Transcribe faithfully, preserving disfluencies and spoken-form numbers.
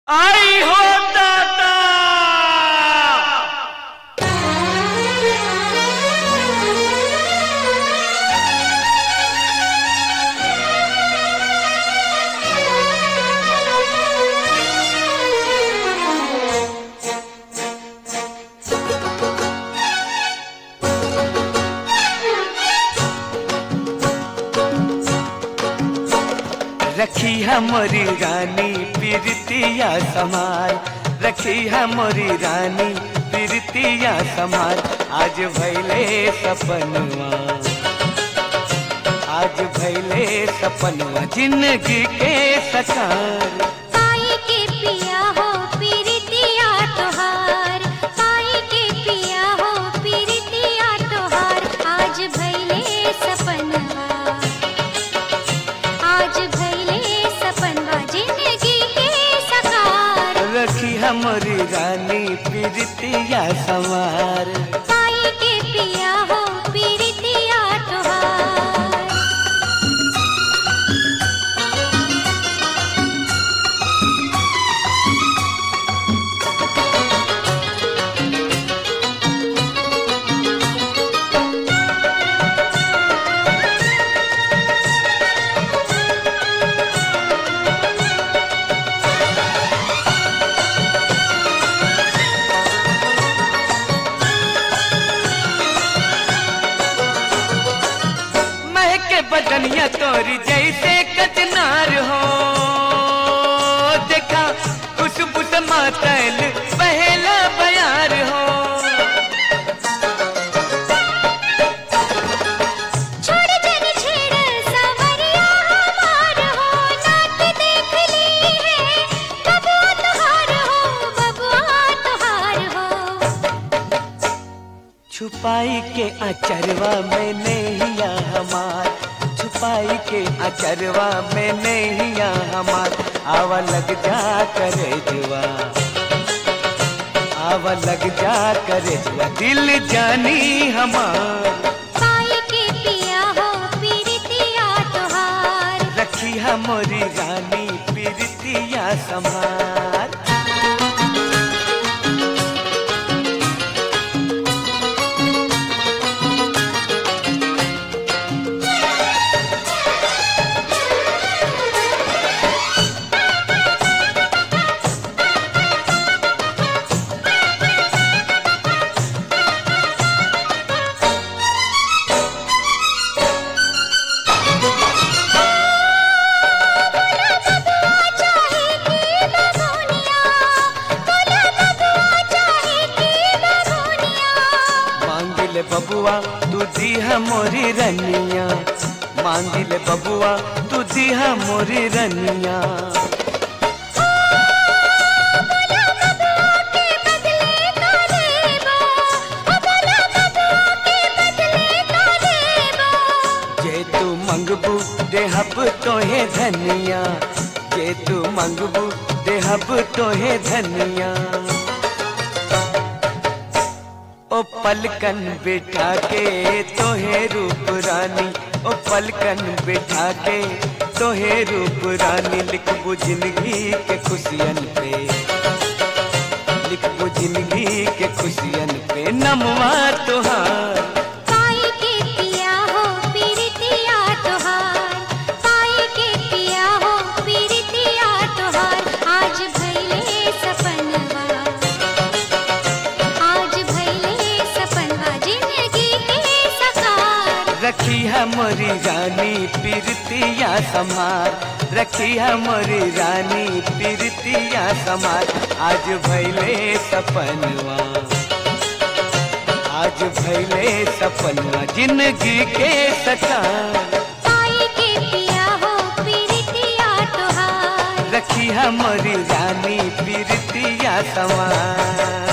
आई हो दाता। रखी है मोरी रानी पीरतिया समार, रखी है मोरी रानी पीरतिया समार। आज भैले सपनवा, आज भैले सपनवा जिंदगी के सकार। पाई के पिया हो पीरतिया तोहार, पाई के पिया हो पीरतिया तोहार। आज भैले सपनवा, आज भैले सपनवा जिंदगी के सकार। रखी है मोरी रानी पीरतिया समार, पाई के पिया हो पीरतिया तोहार। बदनिया तोरी जैसे कचनार हो, देखा खुशबू से मातल पहला बयार हो। छोड़ जन छेड़ सवरिया हमार हो, नाक देख ली है बबुआ तुहार हो, बबुआ तुहार हो। छुपाई के अचरवा में नैया हमार, छुपाई के अचरवा में नैया हमार। आवा लग जा करे जुआ, आवा लग जा करे जुआ दिल जानी हमार। पाई के पिया हो पीरतिया तोहार, रखी है मोरी रानी पीरतिया समार। बबुआ तू दी है मोरी रनिया, मांगिल बबुआ तू दी है मोरी रनिया। जे तू मंगबू देहब तोहे धनिया, जे तू मंगबू देहब तोहे धनिया। ओ पलकन बिठा के तोहे रूप रानी, ओ पलकन बिठा के तोहे रूप रानी। लिखबू जिंदगी के खुशियन पे, लिखबू जिंदगी के खुशियन पे नमवा तुहार। पाई के पिया हो पीरतिया तोहार, पाई के पिया हो पीरतिया तोहार। आज भैले सपनवा, आज भैले सपनवा जिंदगी के सकार। रखी है मोरी रानी पीरतिया समार, रखी है मोरी रानी पीरतिया समार। आज भैले सपनवा, आज भैले सपनवा जिंदगी के सकार। पाई के पिया हो पीरतिया तोहार, रखी है मोरी रानी पीरतिया समार।